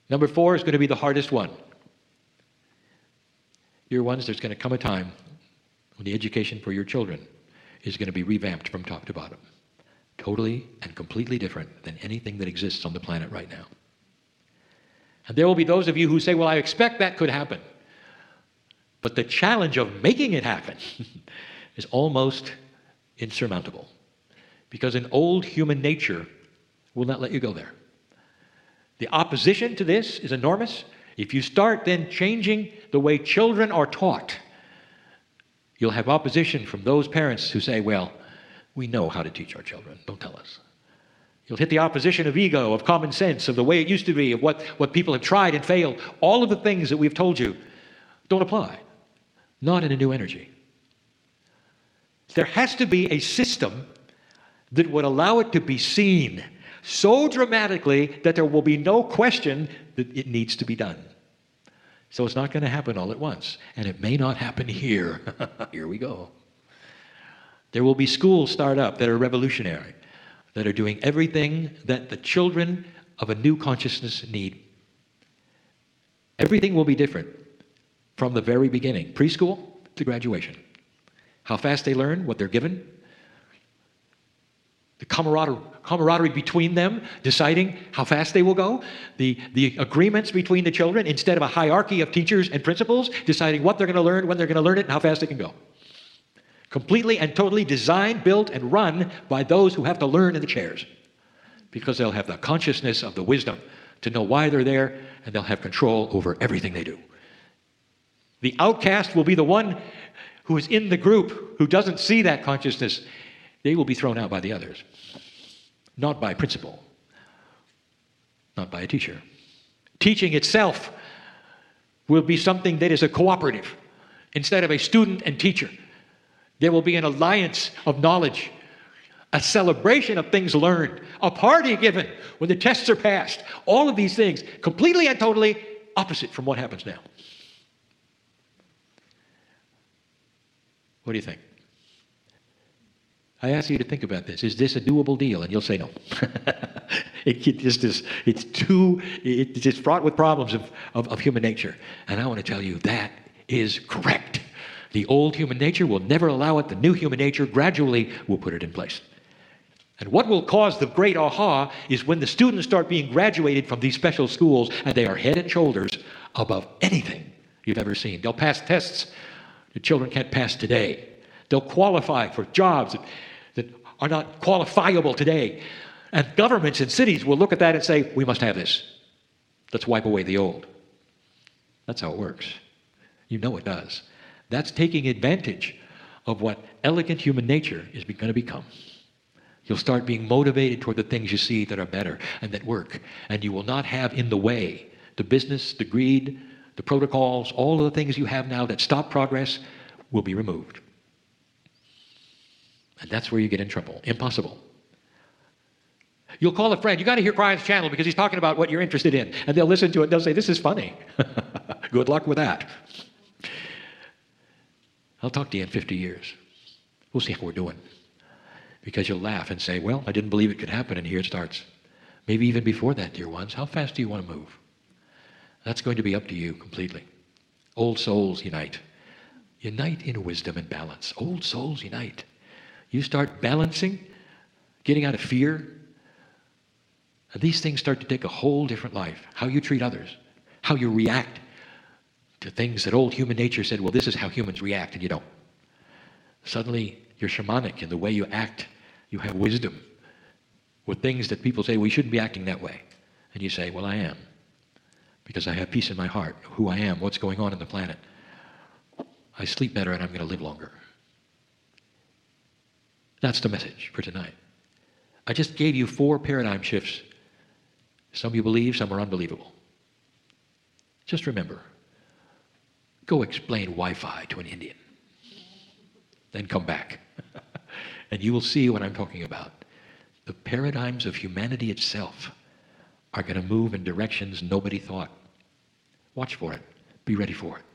Number 4 is going to be the hardest one. Dear ones, there's going to come a time when the education for your children is going to be revamped from top to bottom. Totally and completely different than anything that exists on the planet right now. And there will be those of you who say, well, I expect that could happen. But the challenge of making it happen is almost insurmountable. Because an old human nature will not let you go there. The opposition to this is enormous. If you start then changing the way children are taught, you'll have opposition from those parents who say, well, we know how to teach our children, don't tell us. You'll hit the opposition of ego, of common sense, of the way it used to be, of what people have tried and failed. All of the things that we've told you don't apply. Not in a new energy. There has to be a system that would allow it to be seen so dramatically that there will be no question that it needs to be done. So it's not going to happen all at once. And it may not happen here. Here we go. There will be schools start up that are revolutionary, that are doing everything that the children of a new consciousness need. Everything will be different from the very beginning, preschool to graduation. How fast they learn, what they're given, the camaraderie between them, deciding how fast they will go, the agreements between the children, instead of a hierarchy of teachers and principals, deciding what they're going to learn, when they're going to learn it, and how fast they can go. Completely and totally designed, built, and run by those who have to learn in the chairs. Because they'll have the consciousness of the wisdom to know why they're there, and they'll have control over everything they do. The outcast will be the one who is in the group, who doesn't see that consciousness. They will be thrown out by the others. Not by principal. Not by a teacher. Teaching itself will be something that is a cooperative instead of a student and teacher. There will be an alliance of knowledge, a celebration of things learned, a party given when the tests are passed. All of these things completely and totally opposite from what happens now. What do you think? I ask you to think about this. Is this a doable deal? And you'll say no. It's just fraught with problems of human nature. And I want to tell you that is correct. The old human nature will never allow it. The new human nature gradually will put it in place. And what will cause the great aha is when the students start being graduated from these special schools and they are head and shoulders above anything you've ever seen. They'll pass tests the children can't pass today. They'll qualify for jobs that are not qualifiable today. And governments and cities will look at that and say, we must have this. Let's wipe away the old. That's how it works. You know it does. That's taking advantage of what elegant human nature is going to become. You'll start being motivated toward the things you see that are better and that work. And you will not have in the way the business, the greed, the protocols, all of the things you have now that stop progress will be removed. And that's where you get in trouble. Impossible. You'll call a friend. You got to hear Brian's channel because he's talking about what you're interested in. And they'll listen to it and they'll say, this is funny. Good luck with that. I'll talk to you in 50 years. We'll see how we're doing. Because you'll laugh and say, well, I didn't believe it could happen, and here it starts. Maybe even before that, dear ones, how fast do you want to move? That's going to be up to you completely. Old souls unite. Unite in wisdom and balance. Old souls unite. You start balancing, getting out of fear, and these things start to take a whole different life. How you treat others, how you react to things that old human nature said, well, this is how humans react, and you don't. Suddenly, you're shamanic in the way you act. You have wisdom with things that people say, we shouldn't be acting that way. And you say, well, I am. Because I have peace in my heart, who I am, what's going on in the planet. I sleep better and I'm going to live longer. That's the message for tonight. I just gave you 4 paradigm shifts. Some you believe, some are unbelievable. Just remember, go explain Wi-Fi to an Indian. Then come back. And you will see what I'm talking about. The paradigms of humanity itself are going to move in directions nobody thought. Watch for it. Be ready for it.